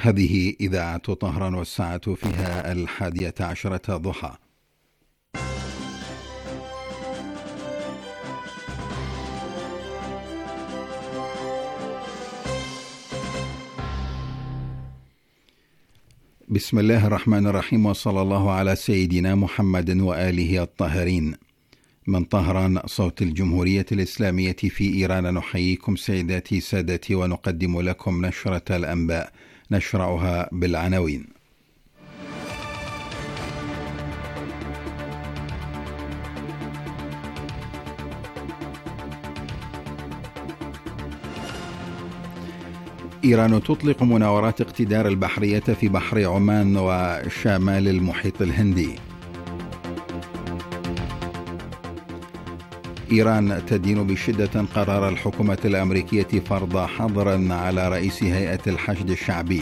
هذه إذاعة طهران والساعة فيها 11:00 ضحى. بسم الله الرحمن الرحيم، وصلى الله على سيدنا محمد وآله الطاهرين. من طهران صوت الجمهورية الإسلامية في إيران، نحييكم سيداتي سادتي ونقدم لكم نشرة الأنباء، نشرعها بالعناوين. إيران تطلق مناورات اقتدار البحرية في بحر عمان وشمال المحيط الهندي. إيران تدين بشدة قرار الحكومة الأمريكية فرض حظر على رئيس هيئة الحشد الشعبي.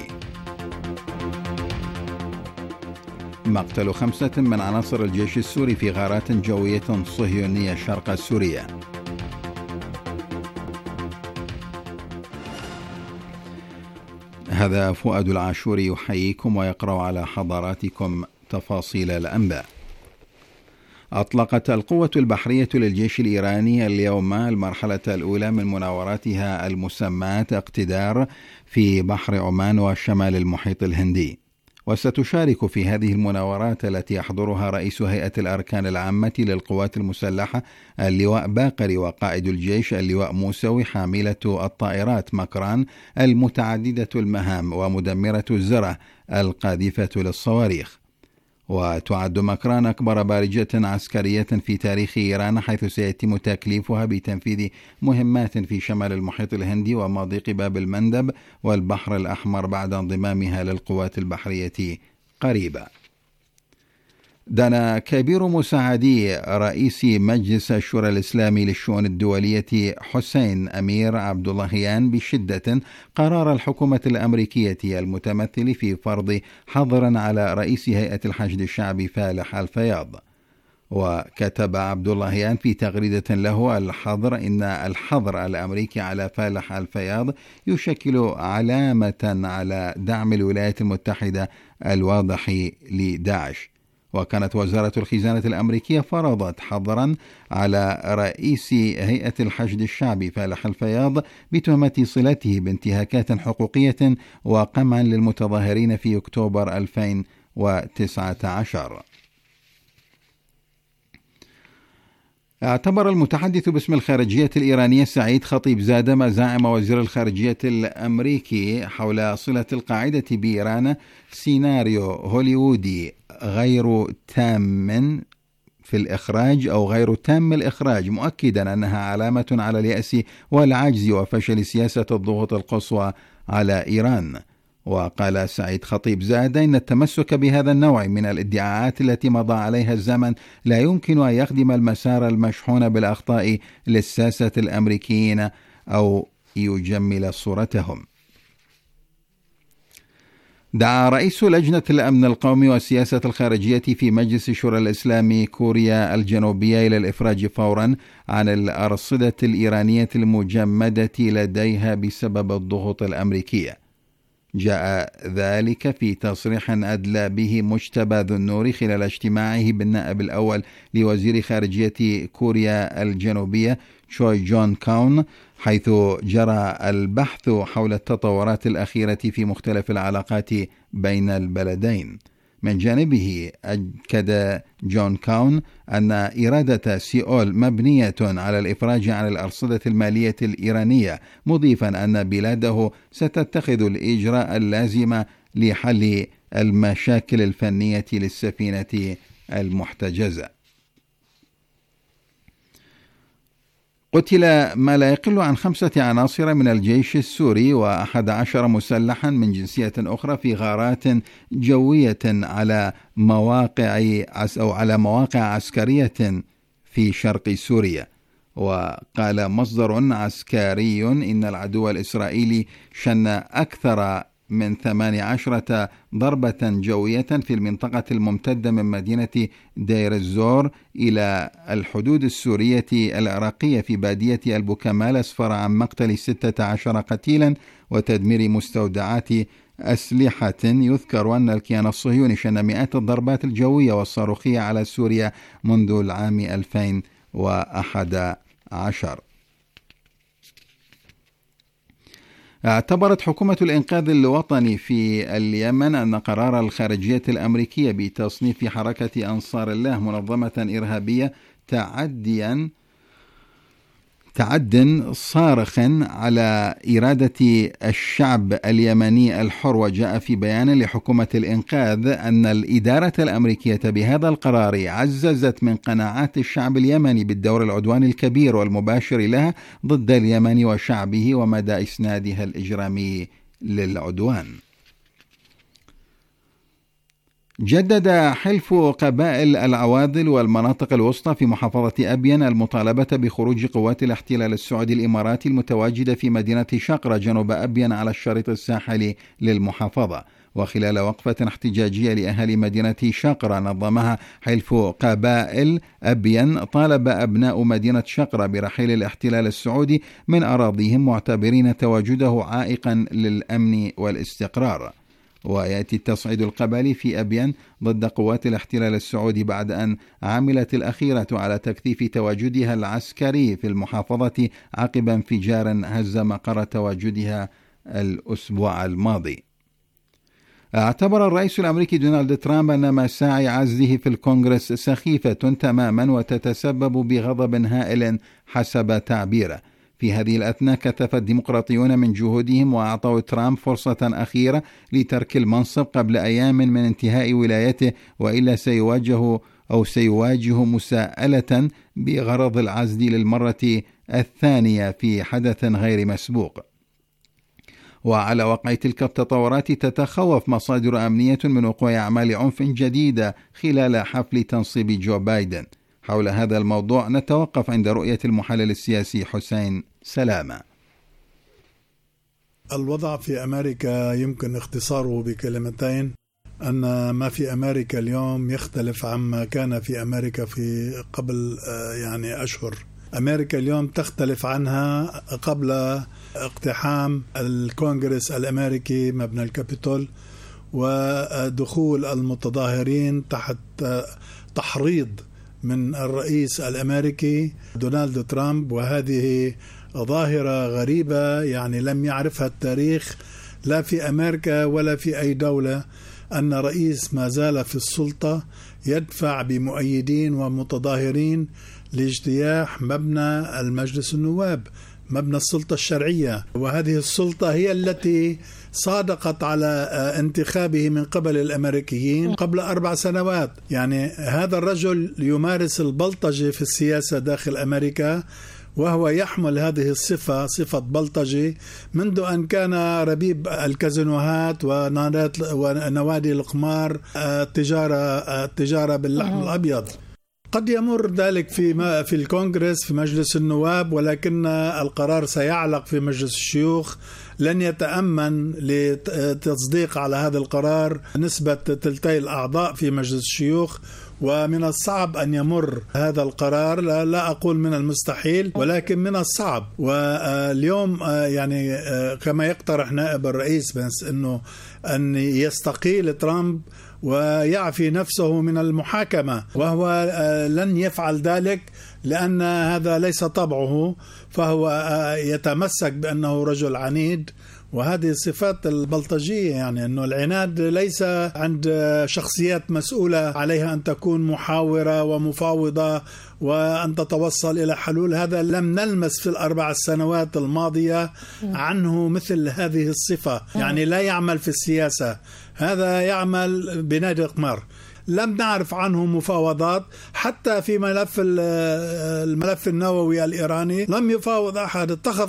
مقتل 5 من عناصر الجيش السوري في غارات جوية صهيونية شرق سوريا. هذا فؤاد العاشوري يحييكم ويقرأ على حضراتكم تفاصيل الأنباء. أطلقت القوة البحرية للجيش الإيراني اليوم المرحلة الأولى من مناوراتها المسماة اقتدار في بحر عمان وشمال المحيط الهندي، وستشارك في هذه المناورات التي يحضرها رئيس هيئة الأركان العامة للقوات المسلحة اللواء باقري، وقائد الجيش اللواء موسوي، حاملة الطائرات مكران المتعددة المهام ومدمرة الزرع القاذفة للصواريخ. وتعد مكران أكبر بارجة عسكرية في تاريخ إيران، حيث سيتم تكليفها بتنفيذ مهمات في شمال المحيط الهندي ومضيق باب المندب والبحر الأحمر بعد انضمامها للقوات البحرية قريبا. دان كبير مساعدي رئيس مجلس الشورى الإسلامي للشؤون الدولية حسين أمير عبد اللهيان بشدة قرار الحكومة الأمريكية المتمثل في فرض حظر على رئيس هيئة الحشد الشعبي فالح الفياض. وكتب عبد اللهيان في تغريدة له: إن الحظر الأمريكي على فالح الفياض يشكل علامة على دعم الولايات المتحدة الواضح لداعش. وكانت وزارة الخزانة الأمريكية فرضت حظرا على رئيس هيئة الحشد الشعبي فالح الفياض بتهمة صلته بانتهاكات حقوقية وقمع للمتظاهرين في أكتوبر 2019. اعتبر المتحدث باسم الخارجية الإيرانية سعيد خطيب زادة مزاعم وزير الخارجية الأمريكي حول صلة القاعدة بإيران سيناريو هوليوودي غير تام في الإخراج أو غير تام الإخراج، مؤكدا أنها علامة على اليأس والعجز وفشل سياسة الضغوط القصوى على إيران. وقال سعيد خطيب زادة إن التمسك بهذا النوع من الادعاءات التي مضى عليها الزمن لا يمكن أن يخدم المسار المشحون بالأخطاء للساسة الأمريكيين أو يجمل صورتهم. دعا رئيس لجنة الأمن القومي والسياسة الخارجية في مجلس شورى الإسلام كوريا الجنوبية إلى الإفراج فورا عن الأرصدة الإيرانية المجمدة لديها بسبب الضغوط الأمريكية. جاء ذلك في تصريح أدلى به مجتبى ذو النور خلال اجتماعه بالنائب الأول لوزير خارجية كوريا الجنوبية تشوي جون كاون، حيث جرى البحث حول التطورات الأخيرة في مختلف العلاقات بين البلدين. من جانبه أكد جون كاون أن إرادة سيول مبنية على الإفراج عن الأرصدة المالية الإيرانية، مضيفا أن بلاده ستتخذ الإجراء اللازم لحل المشاكل الفنية للسفينة المحتجزة. قتل ما لا يقل عن 5 عناصر من الجيش السوري و11 مسلحا من جنسية أخرى في غارات جوية على مواقع عسكرية في شرق سوريا. وقال مصدر عسكري إن العدو الإسرائيلي شن أكثر من 18 ضربة جوية في المنطقة الممتدة من مدينة دير الزور إلى الحدود السورية العراقية في بادية البوكمال، أسفر عن مقتل 16 قتيلا وتدمير مستودعات أسلحة. يذكر أن الكيان الصهيوني شن مئات الضربات الجوية والصاروخية على سوريا منذ العام 2011. اعتبرت حكومة الإنقاذ الوطني في اليمن أن قرار الخارجية الأمريكية بتصنيف حركة أنصار الله منظمة إرهابية تعد صارخ على إرادة الشعب اليمني الحر. وجاء في بيان لحكومة الإنقاذ أن الإدارة الأمريكية بهذا القرار عززت من قناعات الشعب اليمني بالدور العدواني الكبير والمباشر لها ضد اليمن وشعبه ومدى إسنادها الإجرامي للعدوان. جدد حلف قبائل العواذل والمناطق الوسطى في محافظة أبين المطالبة بخروج قوات الاحتلال السعودي الإماراتي المتواجدة في مدينة شقرة جنوب أبين على الشريط الساحلي للمحافظة. وخلال وقفة احتجاجية لأهالي مدينة شقرة نظمها حلف قبائل أبين، طالب أبناء مدينة شقرة برحيل الاحتلال السعودي من أراضيهم، معتبرين تواجده عائقا للأمن والاستقرار. ويأتي التصعيد القبلي في أبين ضد قوات الاحتلال السعودي بعد أن عملت الأخيرة على تكثيف تواجدها العسكري في المحافظة عقب انفجار هز مقر تواجدها الأسبوع الماضي. اعتبر الرئيس الأمريكي دونالد ترامب أن مساعي عزله في الكونغرس سخيفة تماما وتتسبب بغضب هائل حسب تعبيره. في هذه الأثناء كثف الديمقراطيون من جهودهم وأعطوا ترامب فرصة أخيرة لترك المنصب قبل أيام من انتهاء ولايته، وإلا سيواجه مساءلة بغرض العزل للمرة الثانية في حدث غير مسبوق. وعلى وقع تلك التطورات تتخوف مصادر أمنية من وقوع أعمال عنف جديدة خلال حفل تنصيب جو بايدن. حول هذا الموضوع نتوقف عند رؤية المحلل السياسي حسين سلامة. الوضع في أمريكا يمكن اختصاره بكلمتين، أن ما في أمريكا اليوم يختلف عما كان في أمريكا في قبل أشهر. أمريكا اليوم تختلف عنها قبل اقتحام الكونغرس الأمريكي مبنى الكابيتول ودخول المتظاهرين تحت تحريض من الرئيس الأمريكي دونالد ترامب. وهذه ظاهرة غريبة لم يعرفها التاريخ لا في أمريكا ولا في أي دولة، أن رئيس ما زال في السلطة يدفع بمؤيدين ومتظاهرين لاجتياح مبنى المجلس النواب، مبنى السلطة الشرعية. وهذه السلطة هي التي صادقت على انتخابه من قبل الأمريكيين قبل 4 سنوات. هذا الرجل يمارس البلطجة في السياسة داخل أمريكا، وهو يحمل هذه الصفة، صفة بلطجي، منذ أن كان ربيب الكازينوهات ونوادي القمار، التجارة باللحم الأبيض. قد يمر ذلك في الكونغرس في مجلس النواب، ولكن القرار سيعلق في مجلس الشيوخ. لن يتأمن لتصديق على هذا القرار نسبة 2/3 الأعضاء في مجلس الشيوخ، ومن الصعب أن يمر هذا القرار. لا أقول من المستحيل، ولكن من الصعب. واليوم كما يقترح نائب الرئيس بس أن يستقيل ترامب ويعفي نفسه من المحاكمة، وهو لن يفعل ذلك لأن هذا ليس طبعه، فهو يتمسك بأنه رجل عنيد. وهذه صفات البلطجية، أنه العناد ليس عند شخصيات مسؤولة عليها أن تكون محاورة ومفاوضة وأن تتوصل إلى حلول. هذا لم نلمس في ال4 سنوات الماضية عنه مثل هذه الصفة. لا يعمل في السياسة، هذا يعمل بنادي القمار. لم نعرف عنه مفاوضات، حتى في الملف النووي الإيراني لم يفاوض أحد. اتخذ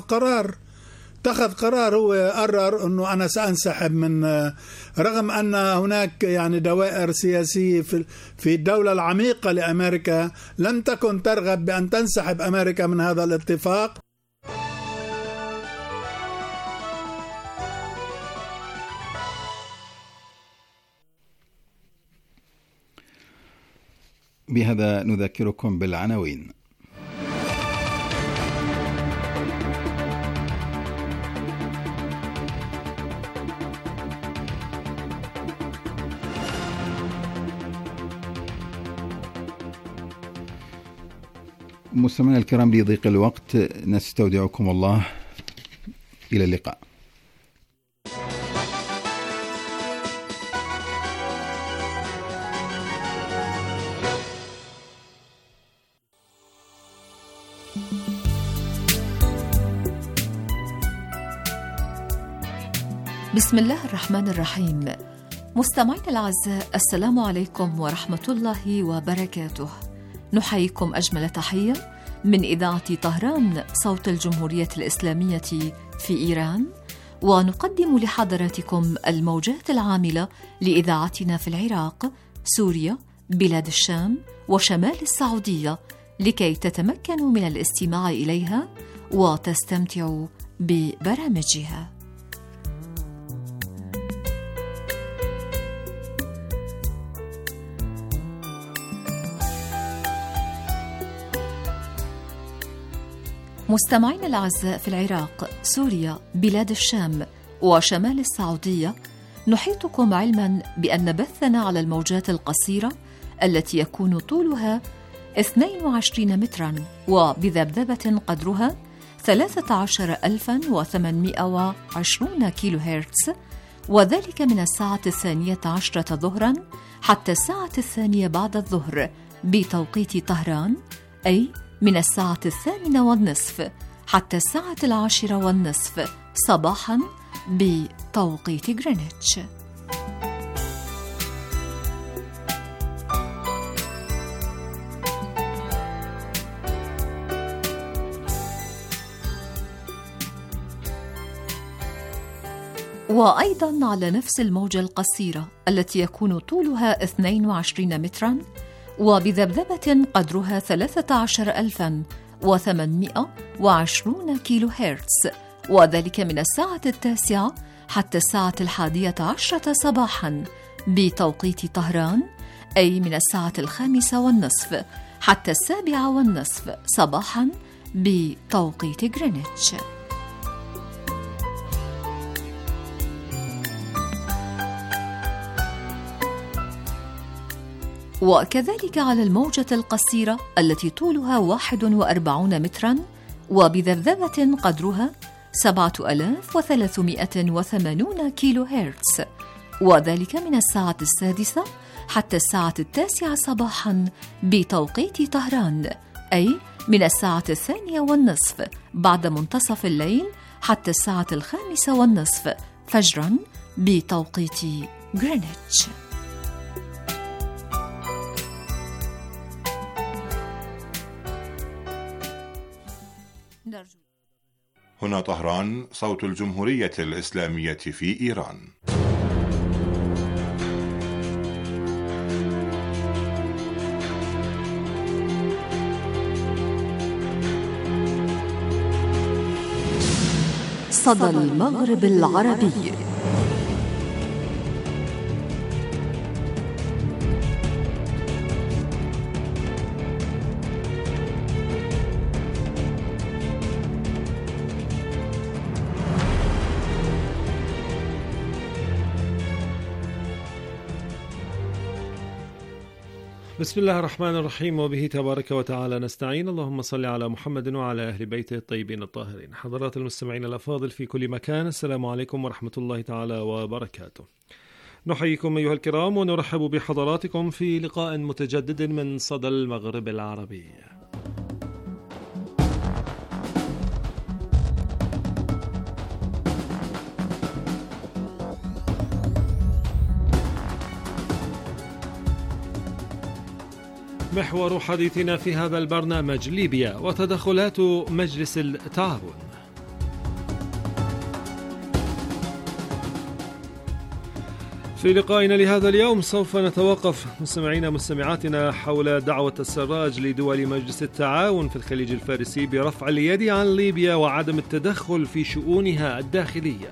قرار، هو قرر أنه أنا سأنسحب من، رغم أن هناك دوائر سياسية في الدولة العميقة لأمريكا لم تكن ترغب بأن تنسحب أمريكا من هذا الاتفاق. بهذا نذكركم بالعناوين. مستمعينا الكرام، لضيق الوقت نستودعكم الله، إلى اللقاء. بسم الله الرحمن الرحيم. مستمعينا الأعزاء، السلام عليكم ورحمة الله وبركاته. نحييكم أجمل تحية من إذاعة طهران صوت الجمهورية الإسلامية في إيران، ونقدم لحضراتكم الموجات العاملة لإذاعتنا في العراق، سوريا، بلاد الشام وشمال السعودية، لكي تتمكنوا من الاستماع إليها وتستمتعوا ببرامجها. مستمعينا الأعزاء، في العراق، سوريا، بلاد الشام وشمال السعودية، نحيطكم علما بأن بثنا على الموجات القصيرة التي يكون طولها 22 مترا وبذبذبة قدرها 13820 كيلو هرتز، وذلك من الساعة 12 ظهرا حتى الساعة 2 بعد الظهر بتوقيت طهران، أي من الساعة 8:30 حتى الساعة 10:30 صباحا بتوقيت غرينتش. وأيضا على نفس الموجة القصيرة التي يكون طولها 22 مترا وبذبذبة قدرها 13820 كيلو هرتز، وذلك من الساعة 9 حتى الساعة 11 صباحا بتوقيت طهران، أي من الساعة 5:30 حتى 7:30 صباحا بتوقيت غرينتش. وكذلك على الموجة القصيرة التي طولها 41 مترا وبذبذبة قدرها 7380 كيلو هرتز، وذلك من الساعة 6 حتى الساعة 9 صباحا بتوقيت طهران، أي من الساعة 2:30 بعد منتصف الليل حتى الساعة 5:30 فجرا بتوقيت غرينتش. هنا طهران صوت الجمهورية الإسلامية في إيران. صدى المغرب العربي. بسم الله الرحمن الرحيم، وبه تبارك وتعالى نستعين. اللهم صل على محمد وعلى أهل بيته الطيبين الطاهرين. حضرات المستمعين الأفاضل في كل مكان، السلام عليكم ورحمة الله تعالى وبركاته. نحييكم أيها الكرام ونرحب بحضراتكم في لقاء متجدد من صدى المغرب العربي. محور حديثنا في هذا البرنامج ليبيا وتدخلات مجلس التعاون. في لقائنا لهذا اليوم سوف نتوقف مستمعينا مستمعاتنا حول دعوة السراج لدول مجلس التعاون في الخليج الفارسي برفع اليد عن ليبيا وعدم التدخل في شؤونها الداخلية.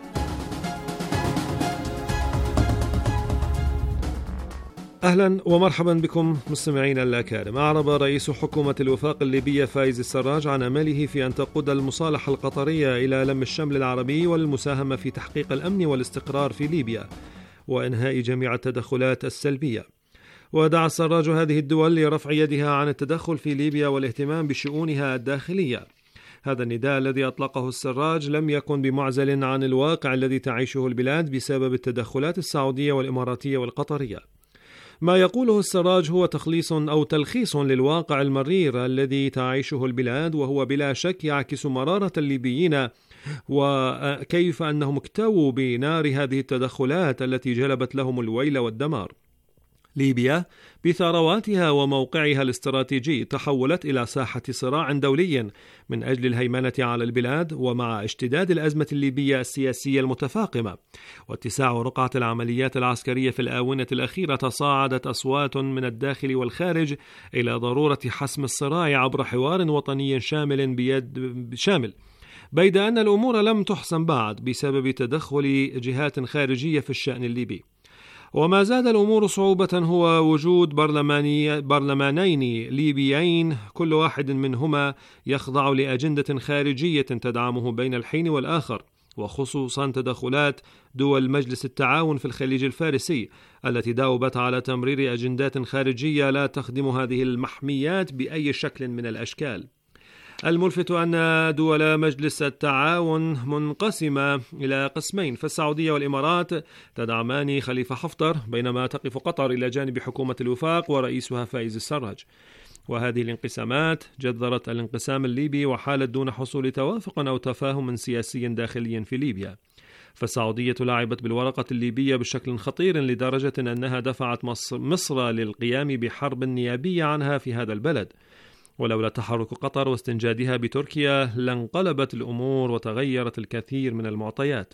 أهلا ومرحبا بكم مستمعين الأكارم. أعرب رئيس حكومة الوفاق الليبية فايز السراج عن أمله في أن تقود المصالحة القطرية إلى لم الشمل العربي والمساهمة في تحقيق الأمن والاستقرار في ليبيا وإنهاء جميع التدخلات السلبية. ودعا السراج هذه الدول لرفع يدها عن التدخل في ليبيا والاهتمام بشؤونها الداخلية. هذا النداء الذي أطلقه السراج لم يكن بمعزل عن الواقع الذي تعيشه البلاد بسبب التدخلات السعودية والإماراتية والقطرية. ما يقوله السراج هو تلخيص للواقع المرير الذي تعيشه البلاد، وهو بلا شك يعكس مرارة الليبيين وكيف أنهم اكتووا بنار هذه التدخلات التي جلبت لهم الويل والدمار. ليبيا بثرواتها وموقعها الاستراتيجي تحولت إلى ساحة صراع دولي من أجل الهيمنة على البلاد، ومع اشتداد الأزمة الليبية السياسية المتفاقمة واتساع رقعة العمليات العسكرية في الآونة الأخيرة تصاعدت أصوات من الداخل والخارج إلى ضرورة حسم الصراع عبر حوار وطني شامل، بيد أن الأمور لم تحسم بعد بسبب تدخل جهات خارجية في الشأن الليبي. وما زاد الأمور صعوبة هو وجود برلمانين ليبيين كل واحد منهما يخضع لأجندة خارجية تدعمه بين الحين والآخر، وخصوصا تدخلات دول مجلس التعاون في الخليج الفارسي التي داوبت على تمرير أجندات خارجية لا تخدم هذه المحميات بأي شكل من الأشكال. الملفت أن دول مجلس التعاون منقسمة إلى قسمين، فالسعودية والإمارات تدعمان خليفة حفتر، بينما تقف قطر إلى جانب حكومة الوفاق ورئيسها فايز السراج. وهذه الانقسامات جذرت الانقسام الليبي وحالت دون حصول توافق أو تفاهم سياسي داخلي في ليبيا. فالسعودية لعبت بالورقة الليبية بشكل خطير لدرجة أنها دفعت مصر للقيام بحرب نيابية عنها في هذا البلد، ولولا تحرك قطر واستنجادها بتركيا لانقلبت الأمور وتغيرت الكثير من المعطيات.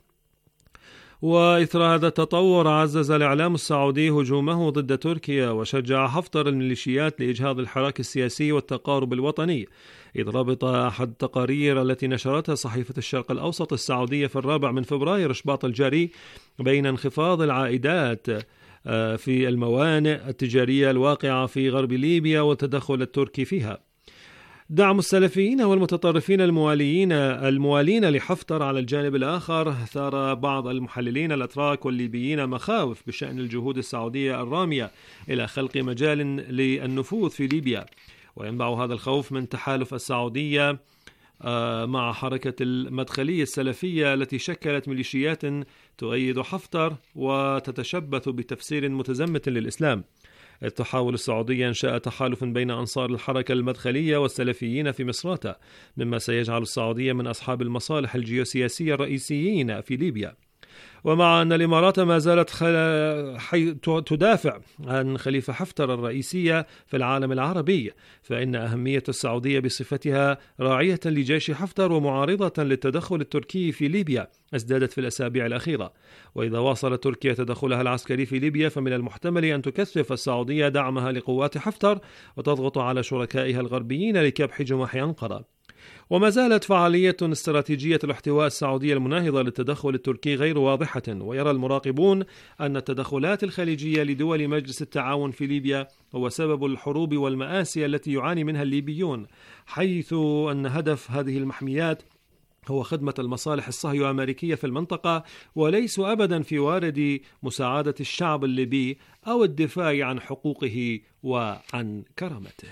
وإثر هذا التطور عزز الإعلام السعودي هجومه ضد تركيا وشجع حفتر الميليشيات لإجهاض الحراك السياسي والتقارب الوطني، إذ ربط أحد التقارير التي نشرتها صحيفة الشرق الأوسط السعودية في 4 فبراير شباط الجاري بين انخفاض العائدات في الموانئ التجارية الواقعة في غرب ليبيا والتدخل التركي فيها. دعم السلفيين والمتطرفين الموالين لحفتر على الجانب الآخر ثار بعض المحللين الأتراك والليبيين مخاوف بشأن الجهود السعودية الرامية إلى خلق مجال للنفوذ في ليبيا، وينبع هذا الخوف من تحالف السعودية مع حركة المدخلية السلفية التي شكلت ميليشيات تؤيد حفتر وتتشبث بتفسير متزمت للإسلام. إذ تحاول السعودية إنشاء تحالف بين أنصار الحركة المدخلية والسلفيين في مصراتة، مما سيجعل السعودية من أصحاب المصالح الجيوسياسية الرئيسيين في ليبيا. ومع أن الإمارات ما زالت تدافع عن خليفة حفتر الرئيسية في العالم العربي، فإن أهمية السعودية بصفتها راعية لجيش حفتر ومعارضة للتدخل التركي في ليبيا ازدادت في الأسابيع الأخيرة. وإذا واصلت تركيا تدخلها العسكري في ليبيا فمن المحتمل أن تكثف السعودية دعمها لقوات حفتر وتضغط على شركائها الغربيين لكبح جماح أنقرة. وما زالت فعالية استراتيجية الاحتواء السعودية المناهضة للتدخل التركي غير واضحة، ويرى المراقبون أن التدخلات الخليجية لدول مجلس التعاون في ليبيا هو سبب الحروب والمآسي التي يعاني منها الليبيون، حيث أن هدف هذه المحميات هو خدمة المصالح الصهيونية الأمريكية في المنطقة، وليس أبدا في وارد مساعدة الشعب الليبي أو الدفاع عن حقوقه وعن كرامته.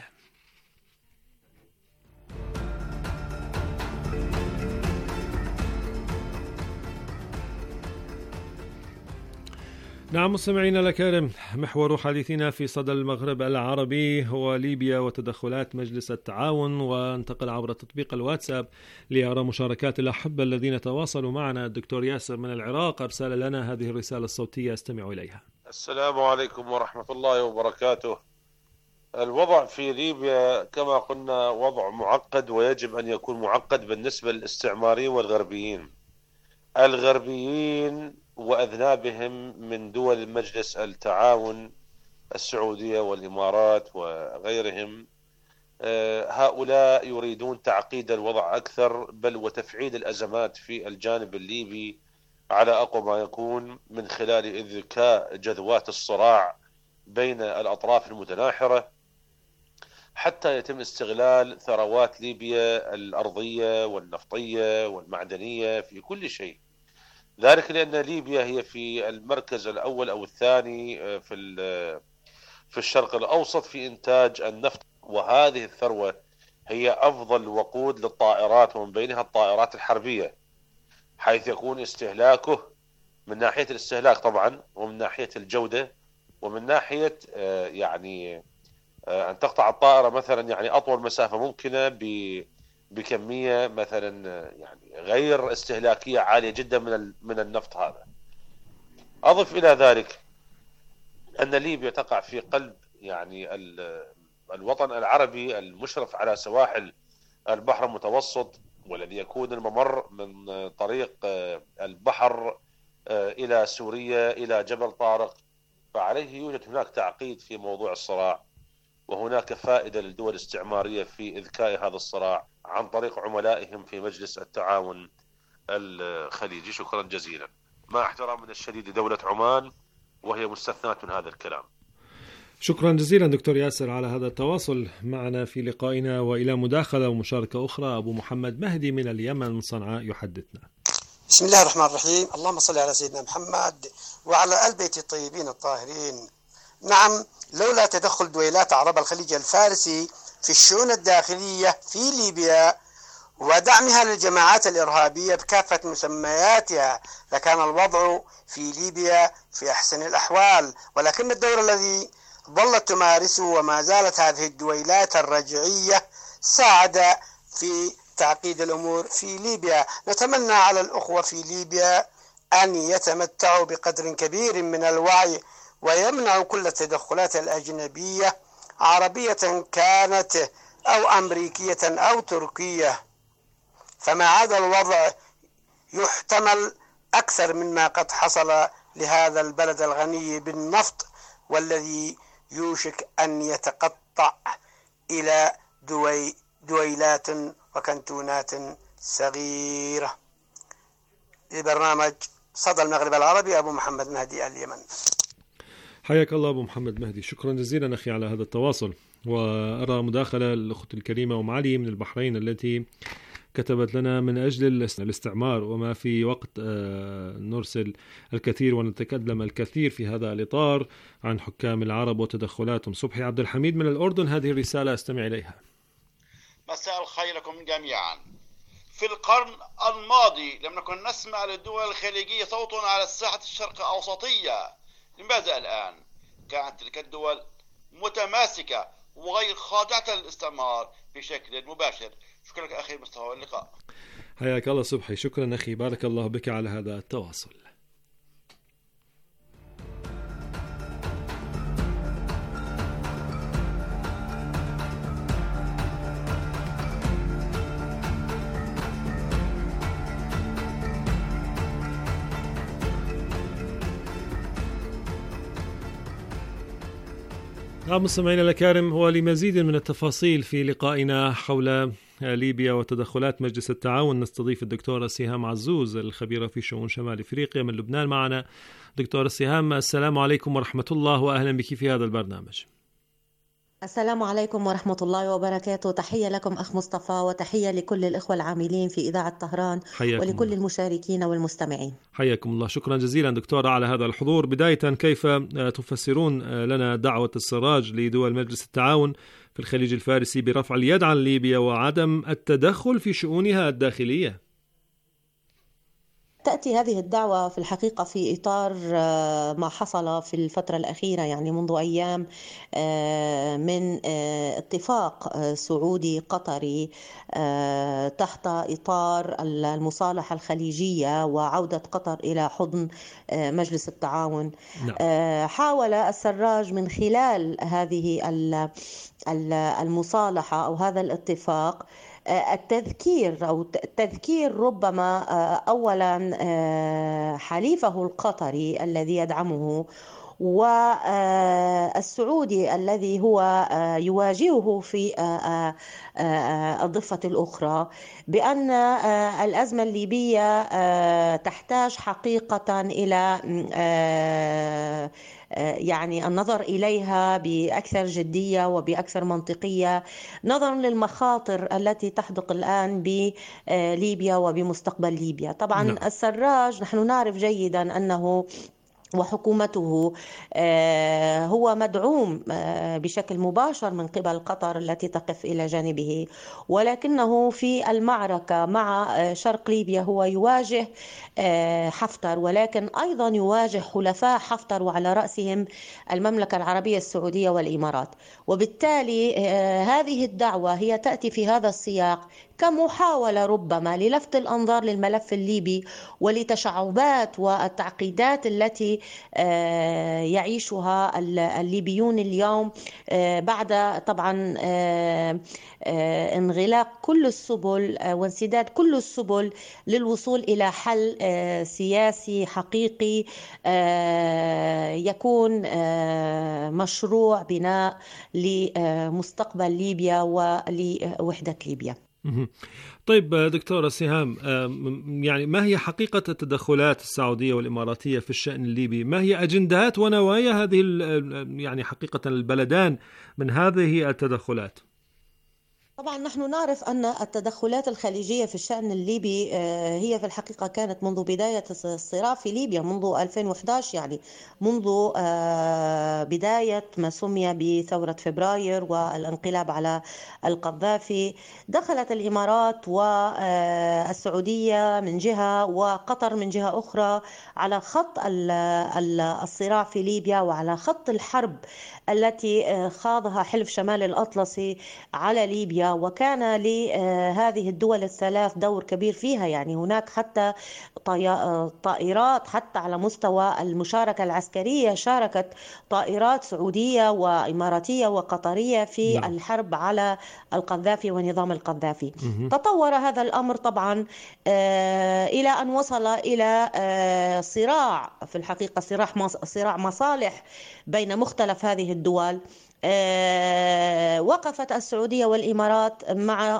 نعم مستمعينا الأكارم، محور حديثنا في صدى المغرب العربي هو ليبيا وتدخلات مجلس التعاون، وانتقل عبر تطبيق الواتساب ليرى مشاركات الأحبة الذين تواصلوا معنا. الدكتور ياسر من العراق أرسل لنا هذه الرسالة الصوتية استمع إليها. السلام عليكم ورحمة الله وبركاته. الوضع في ليبيا كما قلنا وضع معقد، ويجب أن يكون معقد بالنسبة للاستعماريين والغربيين. الغربيين وأذنابهم من دول مجلس التعاون السعودية والإمارات وغيرهم، هؤلاء يريدون تعقيد الوضع أكثر، بل وتفعيل الأزمات في الجانب الليبي على أقوى ما يكون من خلال إذكاء جذوات الصراع بين الأطراف المتناحرة حتى يتم استغلال ثروات ليبيا الأرضية والنفطية والمعدنية في كل شيء. ذلك لأن ليبيا هي في المركز الأول أو الثاني في الشرق الأوسط في إنتاج النفط، وهذه الثروة هي أفضل وقود للطائرات، ومن بينها الطائرات الحربية، حيث يكون استهلاكه من ناحية الاستهلاك طبعا، ومن ناحية الجودة، ومن ناحية يعني أن تقطع الطائرة مثلا يعني أطول مسافة ممكنة بكمية مثلا يعني غير استهلاكية عالية جدا من النفط هذا. أضف إلى ذلك أن ليبيا تقع في قلب يعني الوطن العربي المشرف على سواحل البحر المتوسط، والذي يكون الممر من طريق البحر إلى سوريا إلى جبل طارق، فعليه يوجد هناك تعقيد في موضوع الصراع، وهناك فائدة للدول الاستعمارية في إذكاء هذا الصراع عن طريق عملائهم في مجلس التعاون الخليجي. شكرا جزيلا، مع احترامنا الشديد لدولة عمان، وهي مستثناة من هذا الكلام. شكرا جزيلا دكتور ياسر على هذا التواصل معنا في لقائنا. وإلى مداخلة ومشاركة أخرى، أبو محمد مهدي من اليمن من صنعاء يحدثنا. بسم الله الرحمن الرحيم، اللهم صل على سيدنا محمد وعلى آل بيت الطيبين الطاهرين. نعم، لولا تدخل دويلات عرب الخليج الفارسي في الشؤون الداخلية في ليبيا ودعمها للجماعات الإرهابية بكافة مسمياتها لكان الوضع في ليبيا في أحسن الأحوال، ولكن الدور الذي ظلت تمارسه وما زالت هذه الدويلات الرجعية ساعد في تعقيد الأمور في ليبيا. نتمنى على الأخوة في ليبيا أن يتمتعوا بقدر كبير من الوعي ويمنعوا كل التدخلات الأجنبية عربية كانت أو أمريكية أو تركية، فما عاد الوضع يحتمل أكثر مما قد حصل لهذا البلد الغني بالنفط، والذي يوشك أن يتقطع إلى دويلات وكنتونات صغيرة. لبرنامج صدى المغرب العربي، أبو محمد مهدي اليمن. حياك الله أبو محمد مهدي، شكرا جزيلا أخي على هذا التواصل. وأرى مداخلة الأخت الكريمة أم علي من البحرين التي كتبت لنا: من أجل الاستعمار وما في وقت نرسل الكثير ونتكلم الكثير في هذا الإطار عن حكام العرب وتدخلاتهم. صبحي عبد الحميد من الأردن، هذه الرسالة أستمع إليها. مساء الخير لكم جميعا. في القرن الماضي لم نكن نسمع للدول الخليجية صوت على الساحة الشرق أوسطية. لماذا الآن؟ كانت تلك الدول متماسكة وغير خاضعة للاستعمار بشكل مباشر. شكرا لك أخي مصطفى، واللقاء. حياك الله صبحي، شكرا أخي، بارك الله بك على هذا التواصل. مستمعينا الأكارم، ولمزيد من التفاصيل في لقائنا حول ليبيا وتدخلات مجلس التعاون نستضيف الدكتورة سهام عزوز الخبيرة في شؤون شمال أفريقيا من لبنان. معنا دكتورة سهام، السلام عليكم ورحمة الله، وأهلا بك في هذا البرنامج. السلام عليكم ورحمة الله وبركاته. تحية لكم أخ مصطفى، وتحية لكل الإخوة العاملين في إذاعة طهران ولكل الله. المشاركين والمستمعين، حياكم الله. شكرا جزيلا دكتورة على هذا الحضور. بداية، كيف تفسرون لنا دعوة السراج لدول مجلس التعاون في الخليج الفارسي برفع اليد عن ليبيا وعدم التدخل في شؤونها الداخلية؟ تأتي هذه الدعوة في الحقيقة في إطار ما حصل في الفترة الأخيرة، يعني منذ أيام، من اتفاق سعودي قطري تحت إطار المصالحة الخليجية وعودة قطر إلى حضن مجلس التعاون. حاول السراج من خلال هذه المصالحة أو هذا الاتفاق التذكير ربما أولا حليفه القطري الذي يدعمه والسعودي الذي هو يواجهه في الضفة الأخرى، بأن الأزمة الليبية تحتاج حقيقة إلى يعني النظر إليها بأكثر جدية وبأكثر منطقية، نظرا للمخاطر التي تحدق الآن بليبيا وبمستقبل ليبيا. طبعا السراج نحن نعرف جيدا أنه وحكومته هو مدعوم بشكل مباشر من قبل قطر التي تقف إلى جانبه، ولكنه في المعركة مع شرق ليبيا هو يواجه حفتر، ولكن أيضا يواجه حلفاء حفتر وعلى رأسهم المملكة العربية السعودية والإمارات. وبالتالي هذه الدعوة هي تأتي في هذا السياق كمحاولة ربما للفت الأنظار للملف الليبي ولتشعبات والتعقيدات التي يعيشها الليبيون اليوم بعد طبعا انغلاق كل السبل وانسداد كل السبل للوصول إلى حل سياسي حقيقي يكون مشروع بناء لمستقبل ليبيا ولوحدة ليبيا. طيب دكتورة سهام، يعني ما هي حقيقة التدخلات السعودية والإماراتية في الشأن الليبي؟ ما هي أجندات ونوايا هذه يعني حقيقة البلدان من هذه التدخلات؟ طبعا نحن نعرف أن التدخلات الخليجية في الشأن الليبي هي في الحقيقة كانت منذ بداية الصراع في ليبيا منذ 2011، يعني منذ بداية ما سمي بثورة فبراير والانقلاب على القذافي. دخلت الإمارات والسعودية من جهة وقطر من جهة أخرى على خط الصراع في ليبيا وعلى خط الحرب التي خاضها حلف شمال الأطلسي على ليبيا، وكان لهذه الدول الثلاث دور كبير فيها. يعني هناك حتى طائرات حتى على مستوى المشاركة العسكرية، شاركت طائرات سعودية وإماراتية وقطرية في الحرب على القذافي ونظام القذافي. تطور هذا الأمر طبعا إلى أن وصل إلى صراع، في الحقيقة صراع مصالح بين مختلف هذه الدول. وقفت السعودية والإمارات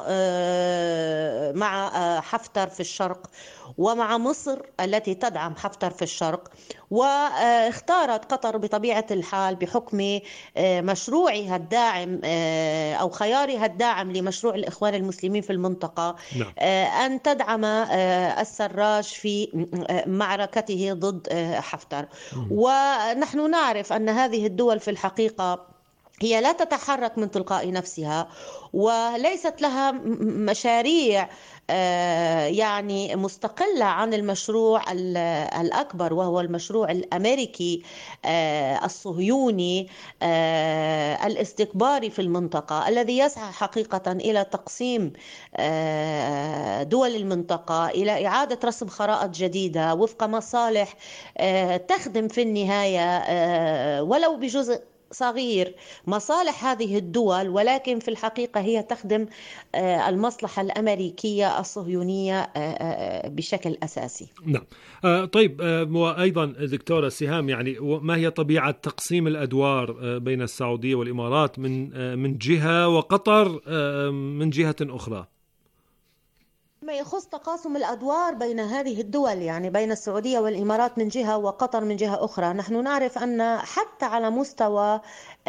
مع حفتر في الشرق ومع مصر التي تدعم حفتر في الشرق، واختارت قطر بطبيعة الحال بحكم مشروعها الداعم أو خيارها الداعم لمشروع الإخوان المسلمين في المنطقة أن تدعم السراج في معركته ضد حفتر. ونحن نعرف أن هذه الدول في الحقيقة هي لا تتحرك من تلقاء نفسها وليست لها مشاريع يعني مستقلة عن المشروع الأكبر، وهو المشروع الأمريكي الصهيوني الاستكباري في المنطقة، الذي يسعى حقيقة إلى تقسيم دول المنطقة، إلى إعادة رسم خرائط جديدة وفق مصالح تخدم في النهاية ولو بجزء صغير مصالح هذه الدول، ولكن في الحقيقة هي تخدم المصلحة الأمريكية الصهيونية بشكل أساسي. نعم. طيب، وأيضا دكتورة سهام، يعني ما هي طبيعة تقسيم الأدوار بين السعودية والإمارات من جهة وقطر من جهة أخرى؟ ما يخص تقاسم الأدوار بين هذه الدول، يعني بين السعودية والإمارات من جهة وقطر من جهة أخرى، نحن نعرف أن حتى على مستوى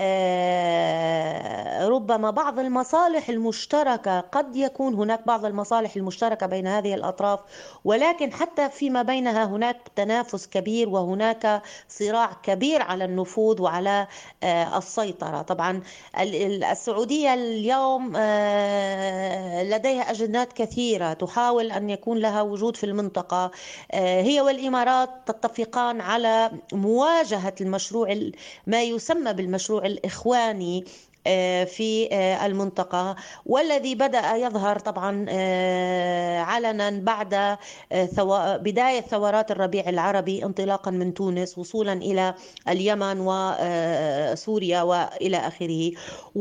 ربما بعض المصالح المشتركة، قد يكون هناك بعض المصالح المشتركة بين هذه الأطراف، ولكن حتى فيما بينها هناك تنافس كبير وهناك صراع كبير على النفوذ وعلى السيطرة. طبعا السعودية اليوم لديها أجندات كثيرة تحاول أن يكون لها وجود في المنطقة. هي والإمارات تتفقان على مواجهة المشروع ما يسمى بالمشروع الإخواني في المنطقة، والذي بدأ يظهر طبعا علنا بعد بداية ثورات الربيع العربي، انطلاقا من تونس وصولا إلى اليمن وسوريا وإلى آخره.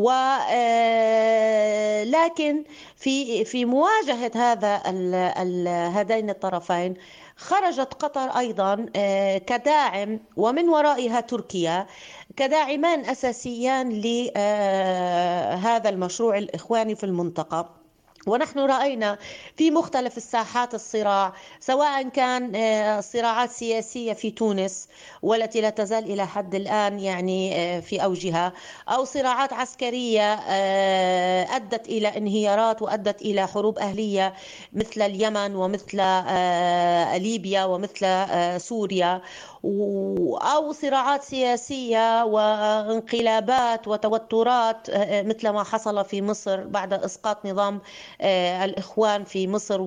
ولكن في مواجهة هذين الطرفين خرجت قطر أيضا كداعم، ومن ورائها تركيا، كداعمان أساسيان لهذا المشروع الإخواني في المنطقة. ونحن رأينا في مختلف الساحات الصراع، سواء كان صراعات سياسية في تونس والتي لا تزال إلى حد الآن يعني في أوجها، أو صراعات عسكرية أدت إلى انهيارات وأدت إلى حروب أهلية مثل اليمن ومثل ليبيا ومثل سوريا. أو صراعات سياسية وانقلابات وتوترات مثل ما حصل في مصر بعد إسقاط نظام الإخوان في مصر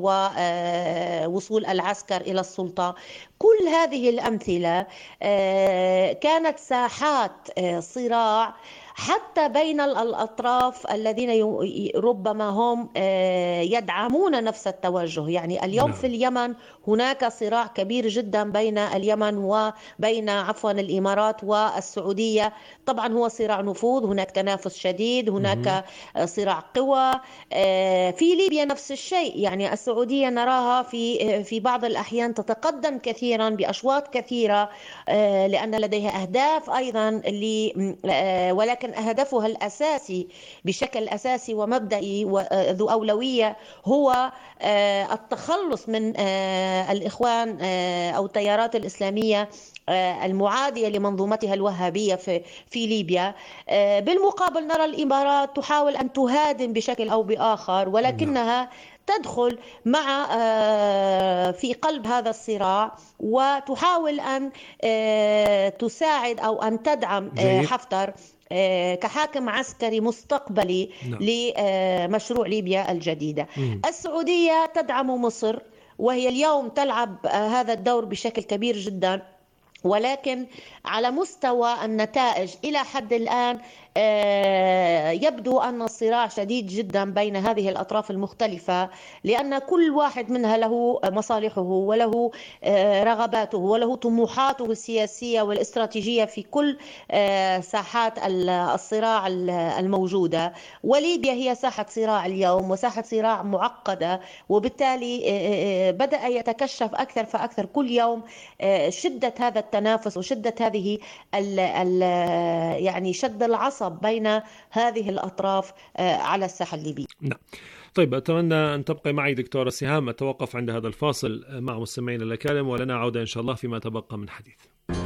ووصول العسكر إلى السلطة. كل هذه الأمثلة كانت ساحات صراع حتى بين الأطراف الذين ربما هم يدعمون نفس التوجه. يعني اليوم في اليمن هناك صراع كبير جدا بين اليمن وبين الإمارات والسعودية. طبعا هو صراع نفوذ، هناك تنافس شديد، هناك صراع قوى. في ليبيا نفس الشيء، يعني السعودية نراها في بعض الأحيان تتقدم كثيرا بأشواط كثيرة لأن لديها أهداف أيضا ولكن هدفها الأساسي بشكل أساسي ومبدئي وذو أولوية هو التخلص من الإخوان أو التيارات الإسلامية المعادية لمنظومتها الوهابية في ليبيا. بالمقابل نرى الإمارات تحاول أن تهادن بشكل أو بآخر، ولكنها تدخل مع في قلب هذا الصراع وتحاول أن تساعد أو أن تدعم حفتر كحاكم عسكري مستقبلي لمشروع ليبيا الجديدة. السعودية تدعم مصر وهي اليوم تلعب هذا الدور بشكل كبير جدا، ولكن على مستوى النتائج إلى حد الآن يبدو أن الصراع شديد جدا بين هذه الأطراف المختلفة، لأن كل واحد منها له مصالحه وله رغباته وله طموحاته السياسية والاستراتيجية في كل ساحات الصراع الموجودة. وليبيا هي ساحة صراع اليوم وساحة صراع معقدة، وبالتالي بدأ يتكشف أكثر فأكثر كل يوم شدة هذا التنافس وشدة هذه يعني شد العصب بين هذه الأطراف على الساحة الليبية. نعم. طيب، أتمنى أن تبقى معي دكتورة سهام. أتوقف عند هذا الفاصل مع مستمعينا الأكارم، ولنا عودة إن شاء الله فيما تبقى من حديث.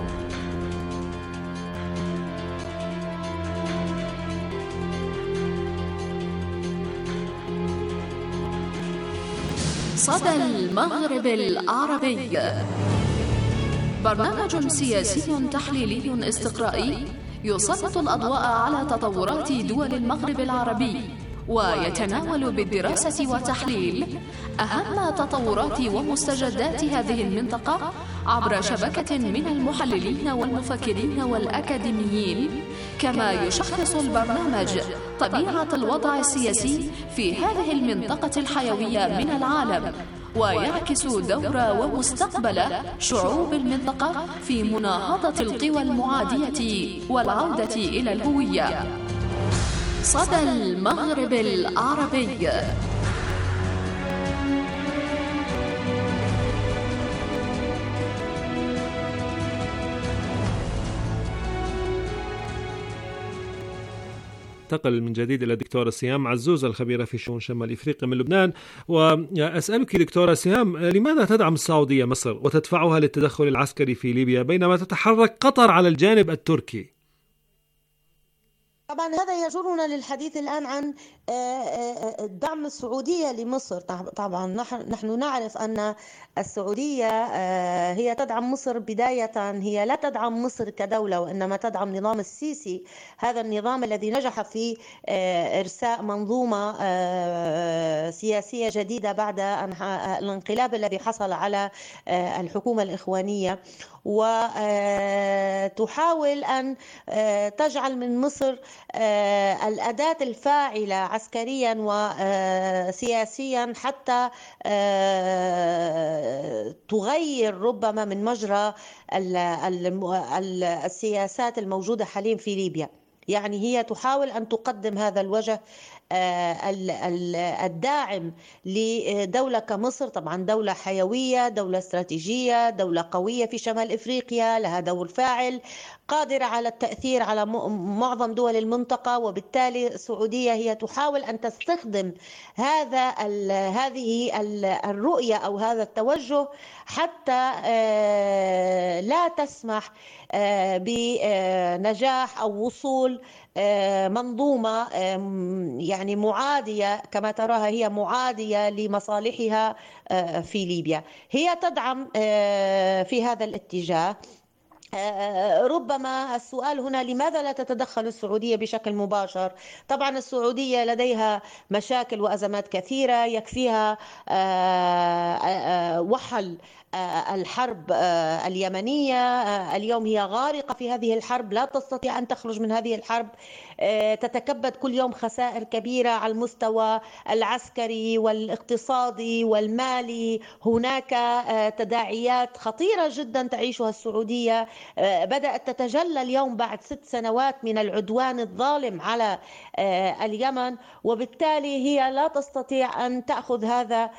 صدى المغرب العربي، برنامج سياسي تحليلي استقرائي يسلط الأضواء على تطورات دول المغرب العربي، ويتناول بالدراسة وتحليل أهم تطورات ومستجدات هذه المنطقة عبر شبكة من المحللين والمفكرين والأكاديميين. كما يشخص البرنامج طبيعة الوضع السياسي في هذه المنطقة الحيوية من العالم، ويعكس دور ومستقبل شعوب المنطقة في مناهضة القوى المعادية والعودة إلى الهوية. صدى المغرب العربي. انتقل من جديد إلى دكتورة سهام عزوز الخبيرة في شؤون شمال إفريقيا من لبنان. وأسألك دكتورة سهام، لماذا تدعم السعودية مصر وتدفعها للتدخل العسكري في ليبيا بينما تتحرك قطر على الجانب التركي؟ طبعا هذا يجرنا للحديث الآن عن الدعم السعودية لمصر. طبعا نحن نعرف أن السعودية هي تدعم مصر بداية، هي لا تدعم مصر كدولة وإنما تدعم نظام السيسي، هذا النظام الذي نجح في إرساء منظومة سياسية جديدة بعد الانقلاب الذي حصل على الحكومة الإخوانية، وتحاول أن تجعل من مصر الأداة الفاعلة عسكريا وسياسيا حتى تغير ربما من مجرى السياسات الموجودة حاليا في ليبيا. يعني هي تحاول أن تقدم هذا الوجه الداعم لدولة كمصر، طبعا دولة حيوية، دولة استراتيجية، دولة قوية في شمال إفريقيا، لها دور فاعل، قادرة على التأثير على معظم دول المنطقة. وبالتالي السعودية هي تحاول أن تستخدم هذه الرؤية أو هذا التوجه حتى لا تسمح بنجاح أو وصول منظومة يعني معادية كما تراها، هي معادية لمصالحها في ليبيا. هي تدعم في هذا الاتجاه، ربما السؤال هنا لماذا لا تتدخل السعودية بشكل مباشر؟ طبعا السعودية لديها مشاكل وأزمات كثيرة، يكفيها وحل الحرب اليمنية. اليوم هي غارقة في هذه الحرب، لا تستطيع أن تخرج من هذه الحرب، تتكبد كل يوم خسائر كبيرة على المستوى العسكري والاقتصادي والمالي. هناك تداعيات خطيرة جدا تعيشها السعودية، بدأت تتجلى اليوم بعد 6 سنوات من العدوان الظالم على اليمن، وبالتالي هي لا تستطيع أن تأخذ هذا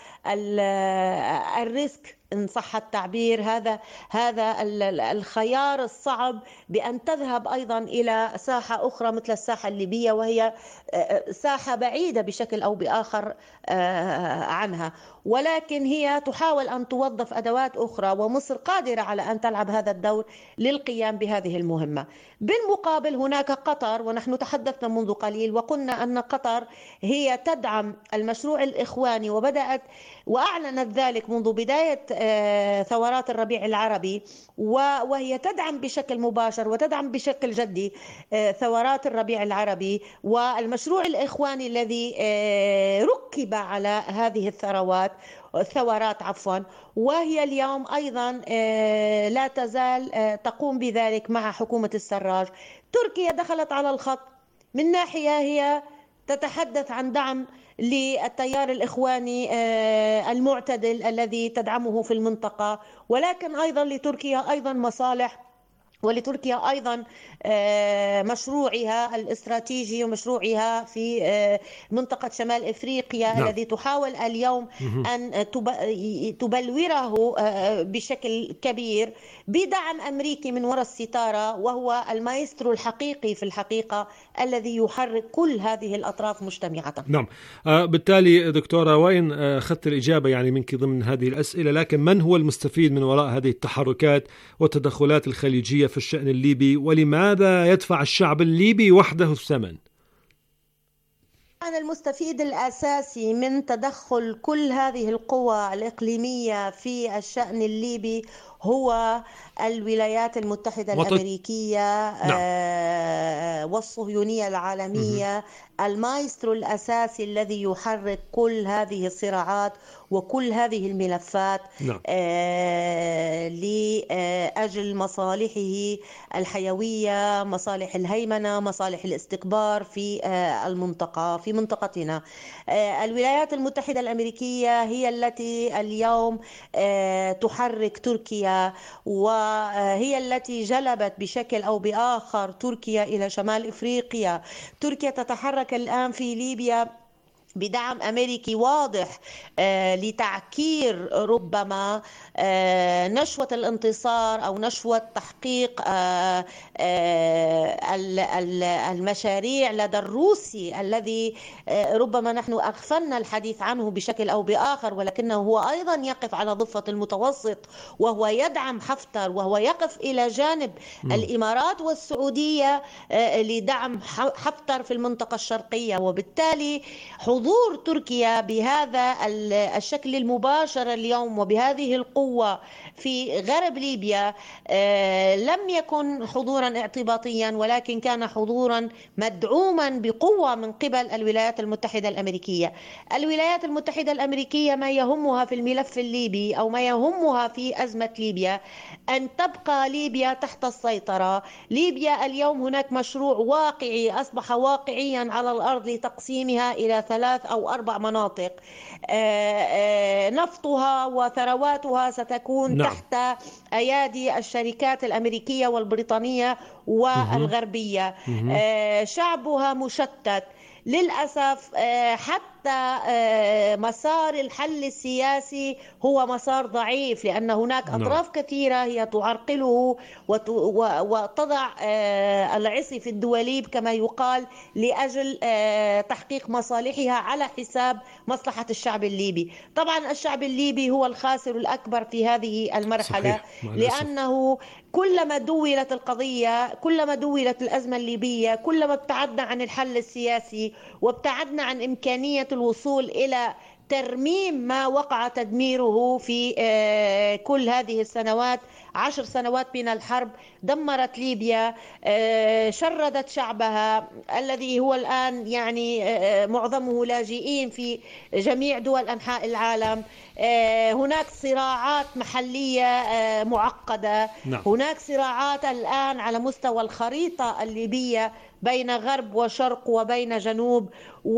الريسك إن صح التعبير، هذا الخيار الصعب بأن تذهب أيضا إلى ساحة أخرى مثل الساحة الليبية، وهي ساحة بعيدة بشكل أو بآخر عنها، ولكن هي تحاول أن توظف أدوات أخرى، ومصر قادرة على أن تلعب هذا الدور للقيام بهذه المهمة. بالمقابل هناك قطر، ونحن تحدثنا منذ قليل وقلنا أن قطر هي تدعم المشروع الإخواني، وبدأت وأعلنت ذلك منذ بداية ثورات الربيع العربي، وهي تدعم بشكل مباشر وتدعم بشكل جدي ثورات الربيع العربي والمشروع الإخواني الذي ركب على هذه الثورات، وهي اليوم أيضا لا تزال تقوم بذلك مع حكومة السراج. تركيا دخلت على الخط، من ناحية هي تتحدث عن دعم للتيار الإخواني المعتدل الذي تدعمه في المنطقة، ولكن أيضا لتركيا أيضا مصالح، ولتركيا أيضا مشروعها الاستراتيجي ومشروعها في منطقة شمال إفريقيا الذي تحاول اليوم أن تبلوره بشكل كبير بدعم أمريكي من وراء الستارة، وهو المايسترو الحقيقي في الحقيقة الذي يحرك كل هذه الأطراف مجتمعة. نعم. بالتالي دكتورة، وين أخذت الإجابة يعني منك ضمن هذه الأسئلة، لكن من هو المستفيد من وراء هذه التحركات والتدخلات الخليجية في الشأن الليبي، ولماذا يدفع الشعب الليبي وحده الثمن؟ المستفيد الأساسي من تدخل كل هذه القوى الإقليمية في الشأن الليبي هو الولايات المتحدة الأمريكية والصهيونية العالمية، المايسترو الأساسي الذي يحرك كل هذه الصراعات وكل هذه الملفات لأجل مصالحه الحيوية، مصالح الهيمنة، مصالح الاستكبار في المنطقة، في منطقتنا. الولايات المتحدة الأمريكية هي التي اليوم تحرك تركيا، وهي التي جلبت بشكل أو بآخر تركيا إلى شمال إفريقيا. تركيا تتحرك الآن في ليبيا بدعم أمريكي واضح لتعكير ربما نشوة الانتصار أو نشوة تحقيق المشاريع لدى الروسي الذي ربما نحن أغفلنا الحديث عنه بشكل أو بآخر، ولكنه هو أيضا يقف على ضفة المتوسط، وهو يدعم حفتر، وهو يقف إلى جانب الإمارات والسعودية لدعم حفتر في المنطقة الشرقية. وبالتالي حضور تركيا بهذا الشكل المباشر اليوم وبهذه القوة في غرب ليبيا لم يكن حضورا اعتباطيا، ولكن كان حضورا مدعوما بقوة من قبل الولايات المتحدة الأمريكية. الولايات المتحدة الأمريكية ما يهمها في الملف الليبي أو ما يهمها في أزمة ليبيا أن تبقى ليبيا تحت السيطرة. ليبيا اليوم هناك مشروع واقعي أصبح واقعيا على الأرض لتقسيمها إلى 3 أو 4 مناطق. نفطها وثرواتها ستكون تحت أيادي الشركات الأمريكية والبريطانية والغربية. شعبها مشتت للأسف، حتى مسار الحل السياسي هو مسار ضعيف، لأن هناك أطراف كثيرة هي تعرقله وتضع العصي في الدواليب كما يقال لأجل تحقيق مصالحها على حساب مصلحة الشعب الليبي. طبعا الشعب الليبي هو الخاسر الأكبر في هذه المرحلة، لأنه كلما دولت القضية، كلما دولت الأزمة الليبية، كلما ابتعدنا عن الحل السياسي وابتعدنا عن إمكانية الوصول إلى ترميم ما وقع تدميره في كل هذه السنوات 10 سنوات من الحرب دمرت ليبيا، شردت شعبها الذي هو الآن يعني معظمه لاجئين في جميع دول أنحاء العالم. هناك صراعات محلية معقدة. نعم. هناك صراعات الآن على مستوى الخريطة الليبية بين غرب وشرق وبين جنوب،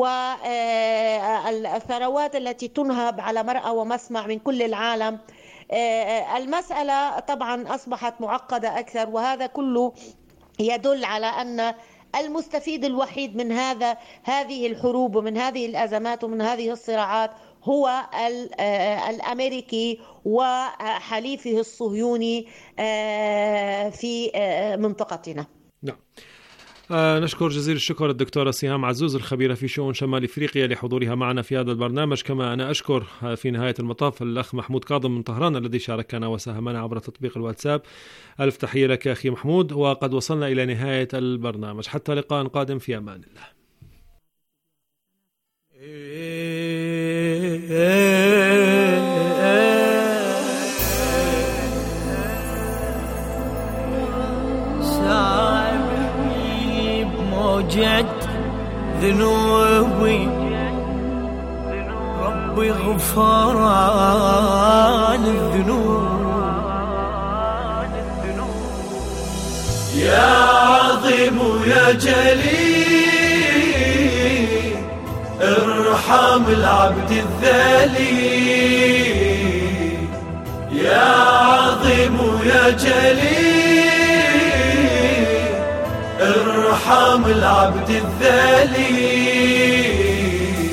والثروات التي تنهب على مرأى ومسمع من كل العالم. المسألة طبعا أصبحت معقدة أكثر، وهذا كله يدل على أن المستفيد الوحيد من هذه الحروب ومن هذه الأزمات ومن هذه الصراعات هو الأمريكي وحليفه الصهيوني في منطقتنا. نعم. نشكر جزيل الشكر الدكتورة سهام عزوز الخبيرة في شؤون شمال إفريقيا لحضورها معنا في هذا البرنامج. كما أنا أشكر في نهاية المطاف الأخ محمود كاظم من طهران الذي شاركنا وساهمنا عبر تطبيق الواتساب. ألف تحية لك أخي محمود، وقد وصلنا إلى نهاية البرنامج. حتى لقاء قادم، في أمان الله. موجة ذنوبي ربي غفران الذنوب، يا عظيم يا جليل ارحم العبد الذليل، يا عظيم يا جليل ارحم العبد الذليل،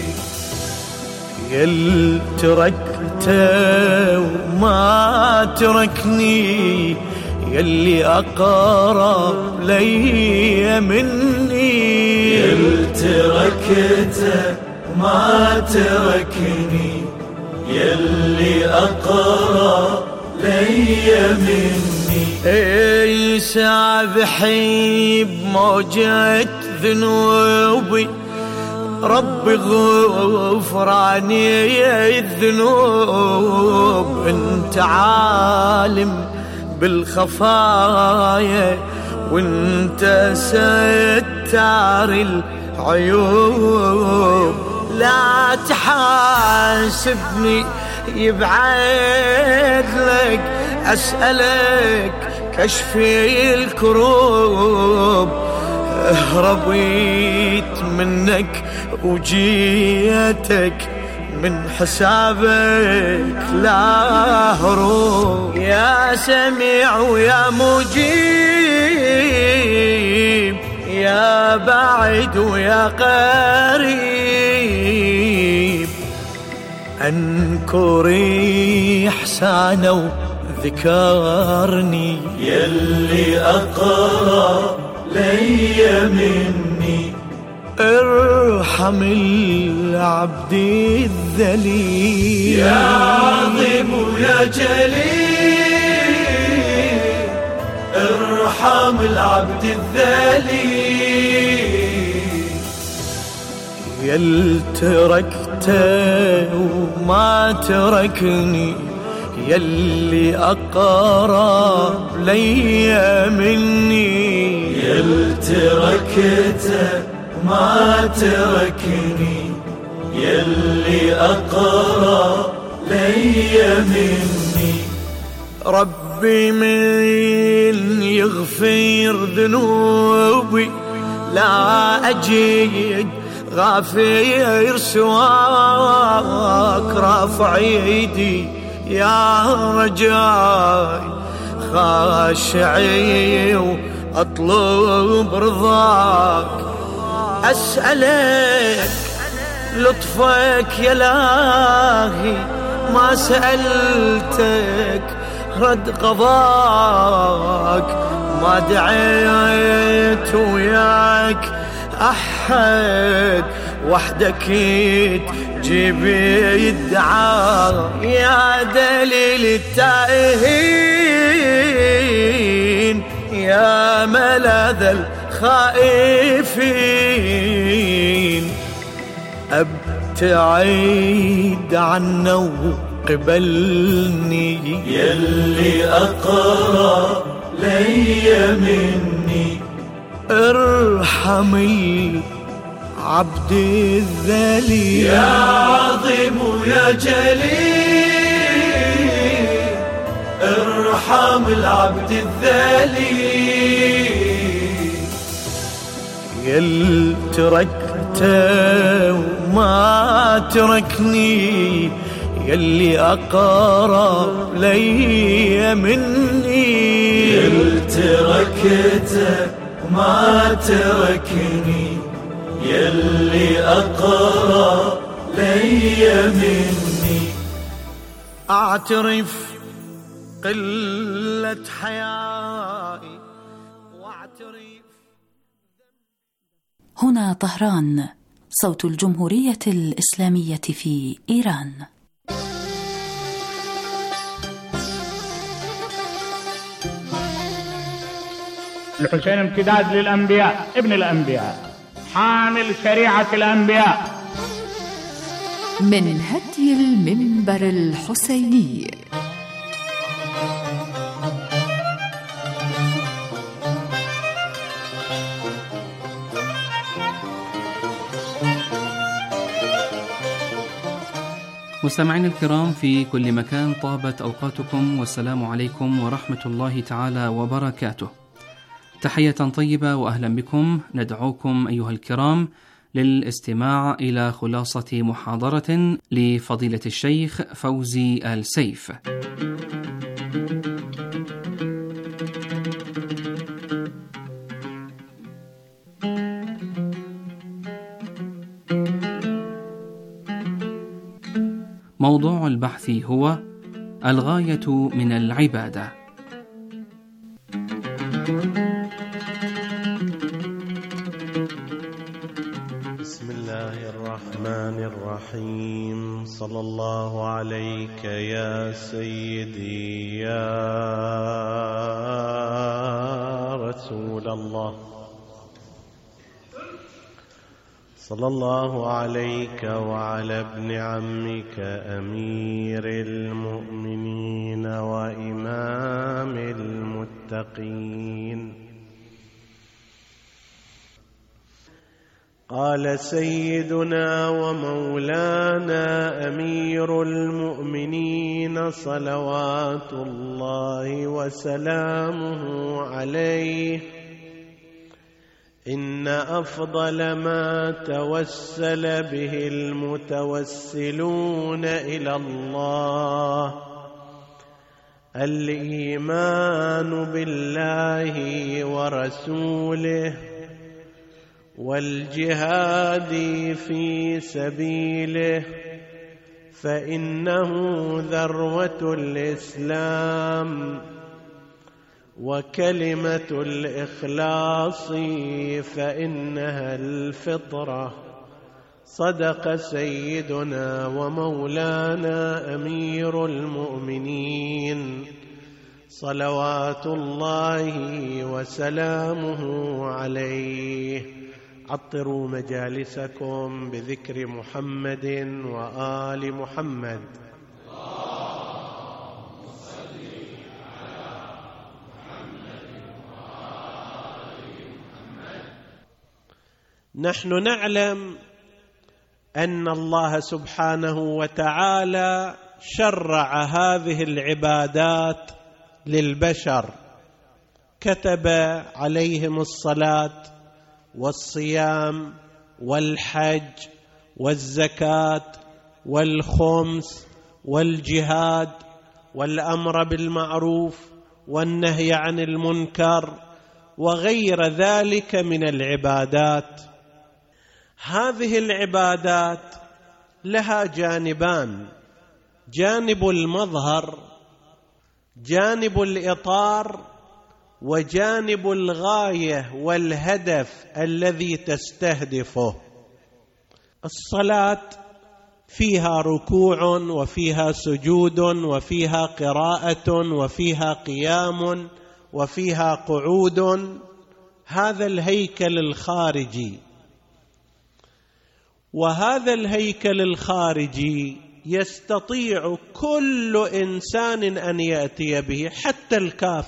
يل تركته وما تركني، يلي أقرب لي مني، يل تركته ما تركني، يلي أقرب لي مني. اي سابحي بموجة ذنوبي ربي غفراني الذنوب، انت عالم بالخفايا وانت ستار العيوب، لا تحاسبني يبعد لك، أسألك كشفي الكروب، هربيت منك وجيتك من حسابك لا هروب، يا سميع ويا مجيب، يا بعيد ويا قريب، أنكري إحسانه ذكرني، يلي أقرب لي مني، ارحم العبد الذليل، يا عظيم يا جليل ارحم العبد الذليل، يل تركته وما تركني، يلي أقرب لي مني، يل تركته ما تركني، يلي أقرب لي مني، ربي من يغفر ذنوبي لا أجيد غافر سواك، رافع ايدي يا رجاي خاشعي واطلب رضاك، اسألك لطفك يا لاهي، ما سألتك رد قضاك، ما دعيت وياك أحد، وحدك تجيب يدعى، يا دليل التائهين، يا ملاذ الخائفين، ابتعد عنا قبلني يلي أقرب لي مني ارحم العبد الذليل يا عظيم يا جليل ارحم العبد الذليل يل تركته وما تركني يلي أقرب لي مني يل تركته وما تركني يلي أقرب لي مني أعترف قلة حيائي واعترف. هنا طهران، صوت الجمهورية الإسلامية في إيران. الحسين امتداد للأنبياء، ابن الأنبياء، حامل شريعة الأنبياء. من هدي المنبر الحسيني. مستمعينا الكرام في كل مكان، طابت أوقاتكم والسلام عليكم ورحمة الله تعالى وبركاته. تحية طيبة وأهلا بكم. ندعوكم أيها الكرام للاستماع إلى خلاصة محاضرة لفضيلة الشيخ فوزي آل سيف. موضوع البحث هو الغاية من العبادة. بسم الله الرحمن الرحيم. صلى الله عليك يا سيدي يا رسول الله. صلى الله عليك وعلى ابن عمك أمير المؤمنين وإمام المتقين. قال سيدنا ومولانا أمير المؤمنين صلوات الله وسلامه عليه: إن أفضل ما توسل به المتوسلون إلى الله الإيمان بالله ورسوله والجهاد في سبيله، فإنه ذروة الإسلام وكلمة الإخلاص فإنها الفطرة. صدق سيدنا ومولانا أمير المؤمنين صلوات الله وسلامه عليه. عطروا مجالسكم بذكر محمد وآل محمد. نحن نعلم أن الله سبحانه وتعالى شرع هذه العبادات للبشر، كتب عليهم الصلاة والصيام والحج والزكاة والخمس والجهاد والأمر بالمعروف والنهي عن المنكر وغير ذلك من العبادات. هذه العبادات لها جانبان: جانب المظهر، جانب الإطار، وجانب الغاية والهدف الذي تستهدفه. الصلاة فيها ركوع وفيها سجود وفيها قراءة وفيها قيام وفيها قعود، هذا الهيكل الخارجي. وهذا الهيكل الخارجي يستطيع كل إنسان أن يأتي به، حتى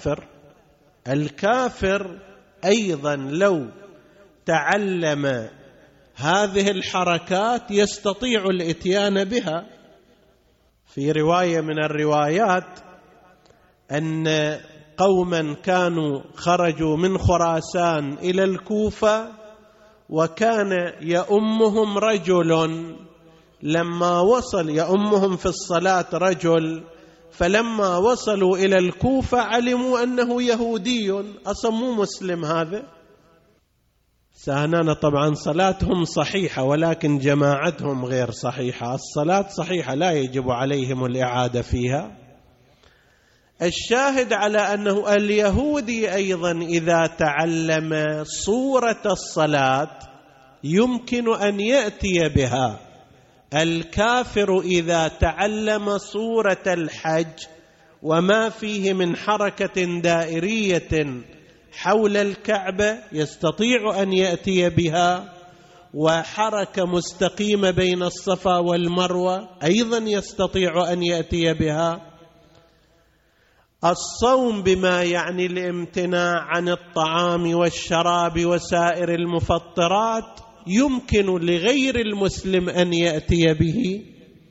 الكافر أيضا لو تعلم هذه الحركات يستطيع الإتيان بها. في رواية من الروايات أن قوما كانوا خرجوا من خراسان إلى الكوفة، وكان يؤمهم رجل، لما وصل يؤمهم في الصلاة رجل، فلما وصلوا إلى الكوفة علموا أنه يهودي، أصموا مسلم هذا. سهنان طبعا صلاتهم صحيحة، ولكن جماعتهم غير صحيحة. الصلاة صحيحة لا يجب عليهم الإعادة فيها. الشاهد على أنه اليهودي أيضا إذا تعلم صورة الصلاة يمكن أن يأتي بها. الكافر إذا تعلم صورة الحج وما فيه من حركة دائرية حول الكعبة يستطيع أن يأتي بها، وحركة مستقيمة بين الصفا والمروة أيضا يستطيع أن يأتي بها. الصوم بما يعني الامتناع عن الطعام والشراب وسائر المفطرات يمكن لغير المسلم أن يأتي به،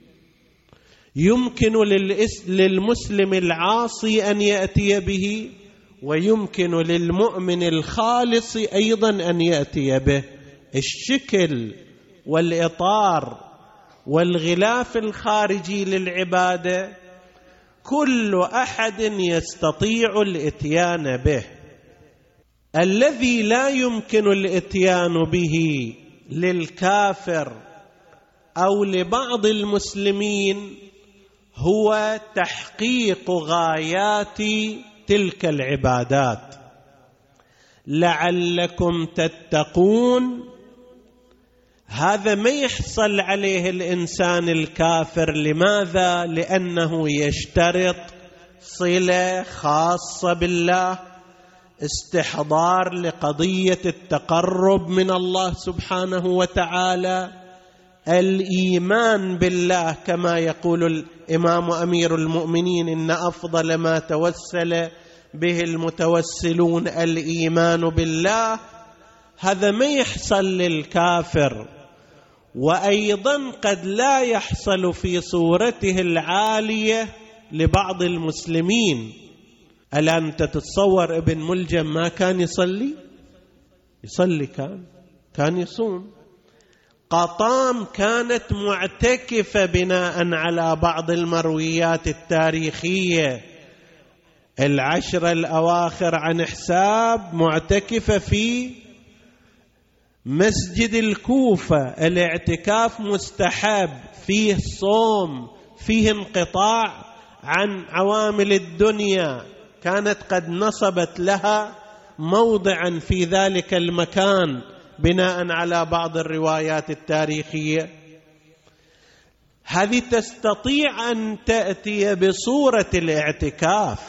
يمكن للمسلم العاصي أن يأتي به، ويمكن للمؤمن الخالص أيضا أن يأتي به. الشكل والإطار والغلاف الخارجي للعبادة كل أحد يستطيع الإتيان به. الذي لا يمكن الإتيان به للكافر أو لبعض المسلمين هو تحقيق غايات تلك العبادات. لعلكم تتقون، هذا ما يحصل عليه الإنسان الكافر. لماذا؟ لأنه يشترط صلة خاصة بالله، استحضار لقضية التقرب من الله سبحانه وتعالى، الإيمان بالله، كما يقول الإمام أمير المؤمنين: إن أفضل ما توسل به المتوسلون الإيمان بالله. هذا ما يحصل للكافر، وأيضا قد لا يحصل في صورته العالية لبعض المسلمين. ألا أنت تتصور ابن ملجم ما كان يصلي كان يصوم. قطام كانت معتكفة بناء على بعض المرويات التاريخية، 10 الأواخر عن حساب معتكفة في مسجد الكوفة. الاعتكاف مستحب، فيه صوم، فيه انقطاع عن عوامل الدنيا. كانت قد نصبت لها موضعا في ذلك المكان بناء على بعض الروايات التاريخية. هذه تستطيع أن تأتي بصورة الاعتكاف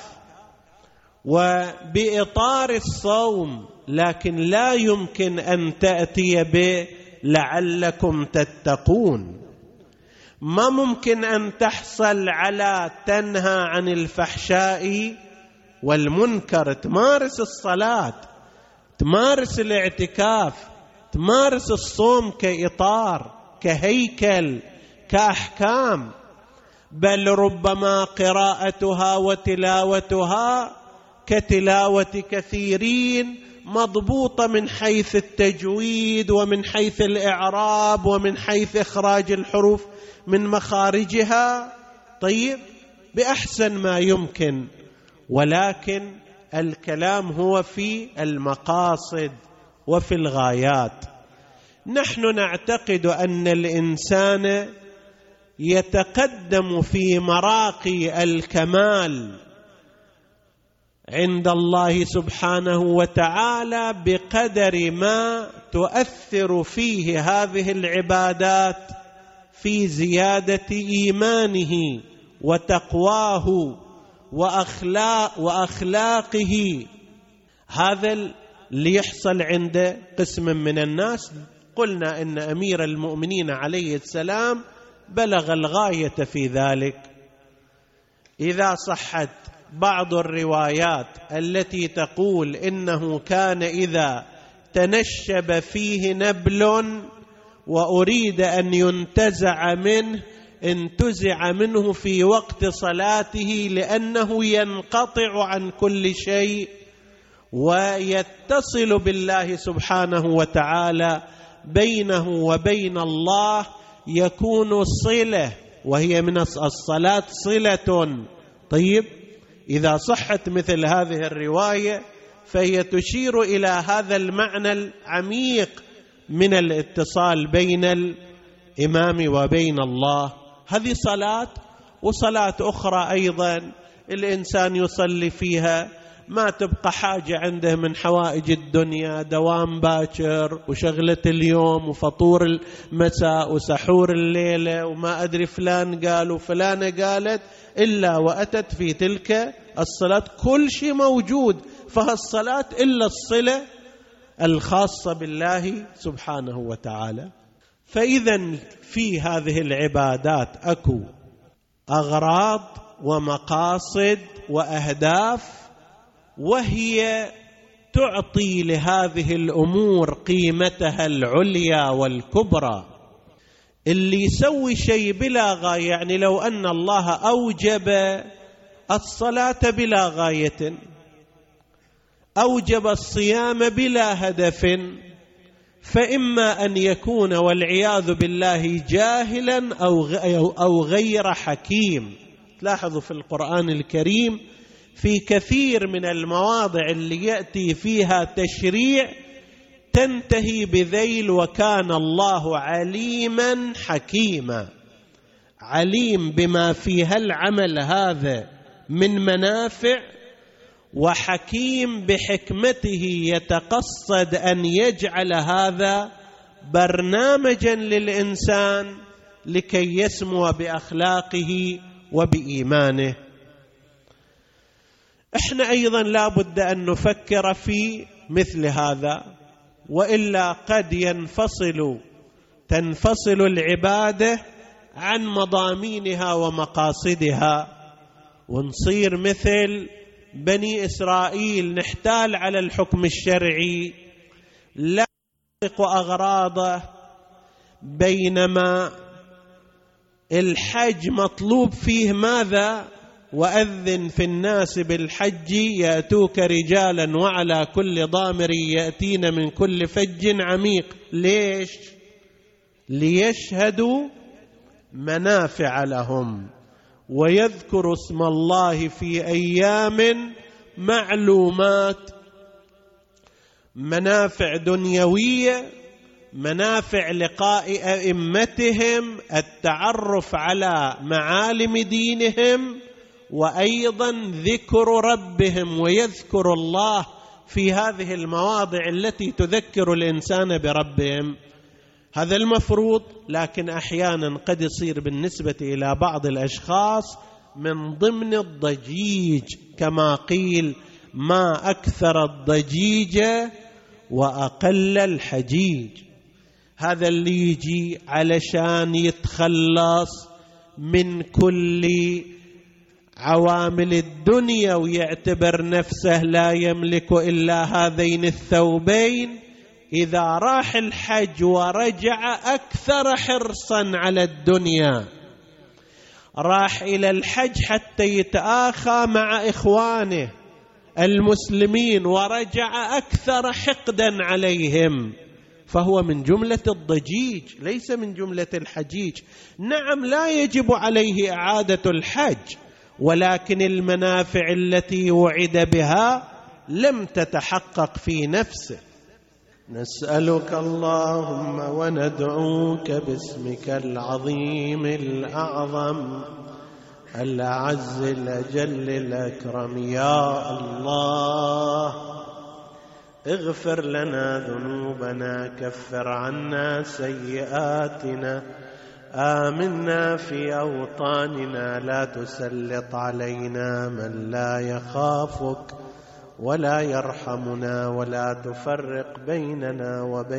وبإطار الصوم، لكن لا يمكن أن تأتي بلعلكم تتقون. ما ممكن أن تحصل على تنهى عن الفحشاء والمنكر، تمارس الصلاة، تمارس الاعتكاف، تمارس الصوم كإطار، كهيكل، كأحكام، بل ربما قراءتها وتلاوتها كتلاوة كثيرين، مضبوطة من حيث التجويد ومن حيث الإعراب ومن حيث إخراج الحروف من مخارجها، طيب، بأحسن ما يمكن. ولكن الكلام هو في المقاصد وفي الغايات. نحن نعتقد أن الإنسان يتقدم في مراقي الكمال عند الله سبحانه وتعالى بقدر ما تؤثر فيه هذه العبادات في زيادة إيمانه وتقواه وأخلاقه. هذا اللي يحصل عند قسم من الناس. قلنا إن أمير المؤمنين عليه السلام بلغ الغاية في ذلك. إذا صحت بعض الروايات التي تقول إنه كان إذا تنشب فيه نبل وأريد أن ينتزع منه انتزع منه في وقت صلاته، لأنه ينقطع عن كل شيء ويتصل بالله سبحانه وتعالى، بينه وبين الله يكون صلة، وهي من الصلاة صلة. طيب، إذا صحت مثل هذه الرواية فهي تشير إلى هذا المعنى العميق من الاتصال بين الإمام وبين الله. هذه صلاة. وصلاة أخرى أيضا الإنسان يصلي فيها ما تبقى حاجة عنده من حوائج الدنيا، دوام باكر وشغلة اليوم وفطور المساء وسحور الليلة وما أدري فلان قال وفلانة قالت، إلا وأتت في تلك الصلاة كل شيء موجود، فهالصلاة إلا الصلة الخاصة بالله سبحانه وتعالى. فإذا في هذه العبادات أكو أغراض ومقاصد وأهداف، وهي تعطي لهذه الأمور قيمتها العليا والكبرى. اللي يسوي شيء بلا غاية، يعني لو أن الله أوجب الصلاة بلا غاية، أوجب الصيام بلا هدف، فإما أن يكون والعياذ بالله جاهلا أو غير حكيم. تلاحظوا في القرآن الكريم في كثير من المواضع اللي يأتي فيها تشريع تنتهي بذيل وكان الله عليما حكيما، عليم بما فيها العمل هذا من منافع، وحكيم بحكمته يتقصد أن يجعل هذا برنامجا للإنسان لكي يسمو بأخلاقه وبإيمانه. احنا أيضا لا بد أن نفكر في مثل هذا، وإلا قد تنفصل العبادة عن مضامينها ومقاصدها، ونصير مثل بني إسرائيل نحتال على الحكم الشرعي لا يحقق أغراضه، بينما الحج مطلوب فيه ماذا؟ وأذن في الناس بالحج يأتوك رجالا وعلى كل ضامر يأتين من كل فج عميق. ليش؟ ليشهدوا منافع لهم ويذكروا اسم الله في أيام معلومات، منافع دنيوية، منافع لقاء أئمتهم، التعرف على معالم دينهم، وأيضا ذكر ربهم، ويذكر الله في هذه المواضع التي تذكر الإنسان بربهم. هذا المفروض، لكن أحيانا قد يصير بالنسبة إلى بعض الأشخاص من ضمن الضجيج، كما قيل ما أكثر الضجيج وأقل الحجيج. هذا اللي يجي علشان يتخلص من كل عوامل الدنيا ويعتبر نفسه لا يملك إلا هذين الثوبين، إذا راح الحج ورجع أكثر حرصا على الدنيا، راح إلى الحج حتى يتآخى مع إخوانه المسلمين ورجع أكثر حقدا عليهم، فهو من جملة الضجيج ليس من جملة الحجيج. نعم لا يجب عليه إعادة الحج، ولكن المنافع التي وعد بها لم تتحقق في نفسه. نسألك اللهم وندعوك باسمك العظيم الأعظم الأعز الأجل الأكرم، يا الله اغفر لنا ذنوبنا، كفر عنا سيئاتنا، آمنا في أوطاننا، لا تسلط علينا من لا يخافك ولا يرحمنا، ولا تفرق بيننا وبين